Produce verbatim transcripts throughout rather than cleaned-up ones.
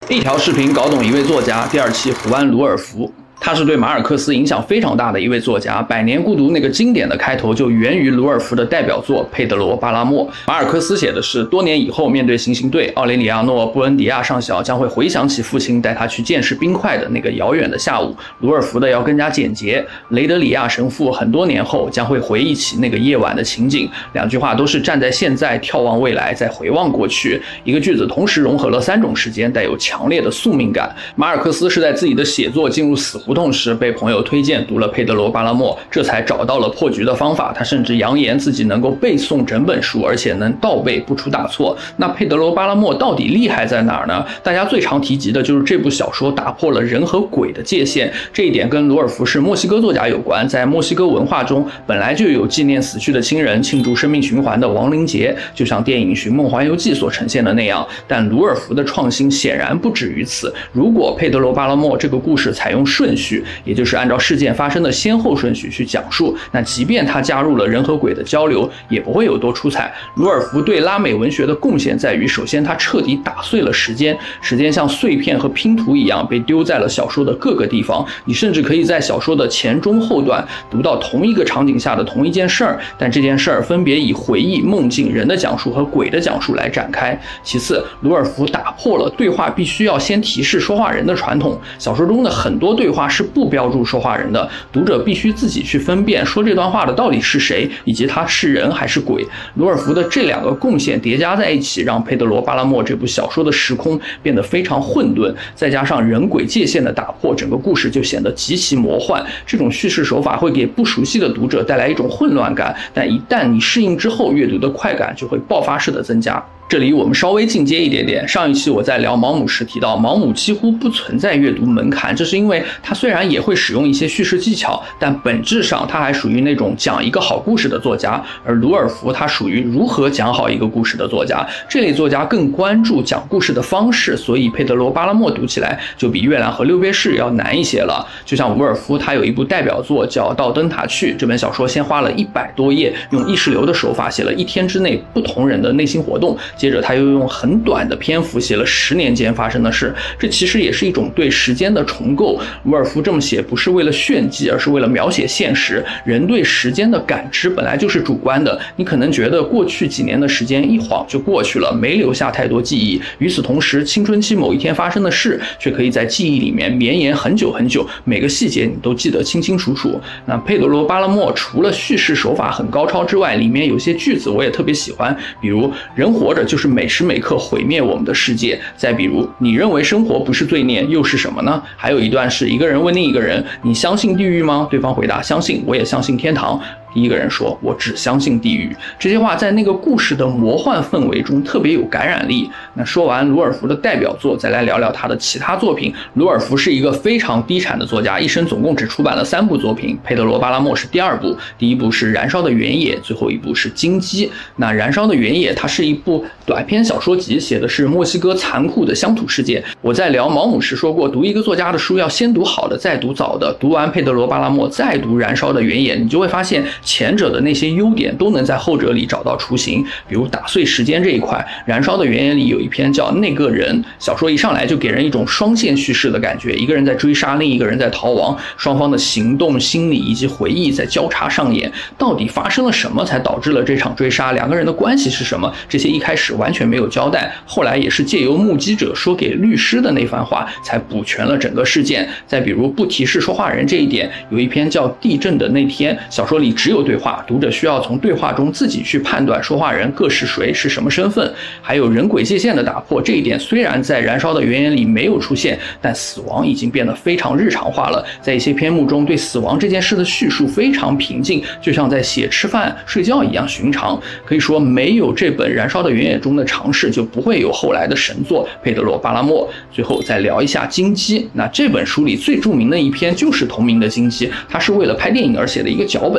一条视频搞懂一位作家，第二期胡安·鲁尔夫。他是对马尔克斯影响非常大的一位作家，《百年孤独》那个经典的开头就源于鲁尔夫的代表作《佩德罗·巴拉莫》。马尔克斯写的是多年以后面对行刑队，奥雷里亚诺·布恩迪亚上校将会回想起父亲带他去见识冰块的那个遥远的下午。鲁尔夫的要更加简洁，雷德里亚神父很多年后将会回忆起那个夜晚的情景。两句话都是站在现在眺望未来，再回望过去。一个句子同时融合了三种时间，带有强烈的宿命感。马尔克斯是在自己的写作进入死胡同时被朋友推荐读了佩德罗·巴拉莫，这才找到了破局的方法。他甚至扬言自己能够背诵整本书，而且能倒背不出大错。那佩德罗·巴拉莫到底厉害在哪儿呢？大家最常提及的就是这部小说打破了人和鬼的界限，这一点跟鲁尔夫是墨西哥作家有关。在墨西哥文化中本来就有纪念死去的亲人、庆祝生命循环的亡灵节，就像电影《寻梦环游记》所呈现的那样。但鲁尔夫的创新显然不止于此。如果佩德罗·巴拉莫这个故事采用顺序，也就是按照事件发生的先后顺序去讲述，那即便他加入了人和鬼的交流，也不会有多出彩。鲁尔夫对拉美文学的贡献在于，首先他彻底打碎了时间，时间像碎片和拼图一样被丢在了小说的各个地方。你甚至可以在小说的前中后段读到同一个场景下的同一件事儿，但这件事儿分别以回忆、梦境、人的讲述和鬼的讲述来展开。其次，鲁尔夫打破了对话必须要先提示说话人的传统，小说中的很多对话是不标注说话人的，读者必须自己去分辨说这段话的到底是谁，以及他是人还是鬼。鲁尔夫的这两个贡献叠加在一起，让佩德罗·巴拉莫这部小说的时空变得非常混沌，再加上人鬼界限的打破，整个故事就显得极其魔幻。这种叙事手法会给不熟悉的读者带来一种混乱感，但一旦你适应之后，阅读的快感就会爆发式的增加。这里我们稍微进阶一点点，上一期我在聊毛姆时提到，毛姆几乎不存在阅读门槛，这是因为他虽然也会使用一些叙事技巧，但本质上他还属于那种讲一个好故事的作家，而鲁尔夫他属于如何讲好一个故事的作家。这类作家更关注讲故事的方式，所以佩德罗·巴拉莫读起来就比《月亮和六便士》要难一些了。就像鲁尔夫他有一部代表作叫《到灯塔去》，这本小说先花了一百多页，用意识流的手法写了一天之内不同人的内心活动，接着他又用很短的篇幅写了十年间发生的事，这其实也是一种对时间的重构。鲁尔夫这么写不是为了炫技，而是为了描写现实。人对时间的感知本来就是主观的，你可能觉得过去几年的时间一晃就过去了，没留下太多记忆，与此同时青春期某一天发生的事却可以在记忆里面绵延很久很久，每个细节你都记得清清楚楚。那佩德罗·巴拉莫除了叙事手法很高超之外，里面有些句子我也特别喜欢，比如人活着就是每时每刻毁灭我们的世界，再比如你认为生活不是罪孽又是什么呢？还有一段是一个人问另一个人，你相信地狱吗？对方回答相信，我也相信天堂。第一个人说我只相信地狱。这些话在那个故事的魔幻氛围中特别有感染力。那说完鲁尔夫的代表作，再来聊聊他的其他作品。鲁尔夫是一个非常低产的作家，一生总共只出版了三部作品，佩德罗·巴拉莫是第二部，第一部是燃烧的原野，最后一部是荆棘。那燃烧的原野它是一部短篇小说集，写的是墨西哥残酷的乡土世界。我在聊毛姆时说过，读一个作家的书要先读好的再读早的，读完佩德罗·巴拉莫再读燃烧的原野，你就会发现前者的那些优点都能在后者里找到雏形。比如打碎时间这一块，燃烧的原野里有一篇叫那个人，小说一上来就给人一种双线叙事的感觉，一个人在追杀，另一个人在逃亡，双方的行动、心理以及回忆在交叉上演，到底发生了什么才导致了这场追杀，两个人的关系是什么，这些一开始完全没有交代，后来也是借由目击者说给律师的那番话才补全了整个事件。再比如不提示说话人这一点，有一篇叫地震的那天，小说里只有对话，读者需要从对话中自己去判断说话人各是谁，是什么身份。还有人鬼界限的打破，这一点虽然在燃烧的原野里没有出现，但死亡已经变得非常日常化了。在一些篇目中对死亡这件事的叙述非常平静，就像在写吃饭睡觉一样寻常。可以说没有这本燃烧的原野中的尝试，就不会有后来的神作佩德罗·巴拉莫。最后再聊一下荆棘，那这本书里最著名的一篇就是同名的荆棘，它是为了拍电影而写的一个脚本，整个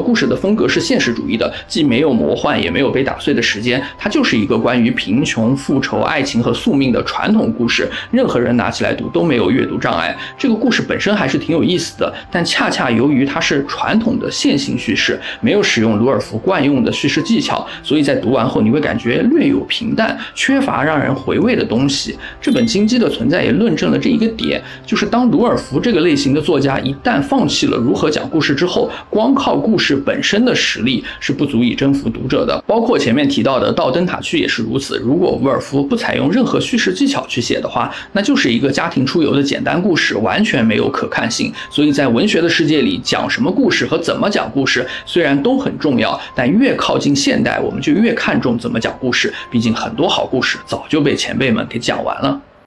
故事的风格是现实主义的，既没有魔幻也没有被打碎的时间，它就是一个关于贫穷、复仇、爱情和宿命的传统故事，任何人拿起来读都没有阅读障碍。这个故事本身还是挺有意思的，但恰恰由于它是传统的线性叙事，没有使用鲁尔夫惯用的叙事技巧，所以在读完后你会感觉略有平淡，缺乏让人回味的东西。这本金鸡的存在也论证了这一个点，就是当鲁尔夫这个类型的作家一旦放弃了如何讲故事之后，光靠故事本身的实力是不足以征服读者的。包括前面提到的《到灯塔去》也是如此，如果伍尔夫不采用任何叙事技巧去写的话，那就是一个家庭出游的简单故事，完全没有可看性。所以在文学的世界里，讲什么故事和怎么讲故事虽然都很重要，但越靠近现代我们就越看重怎么讲故事，毕竟很多好故事早就被前辈们给讲完了。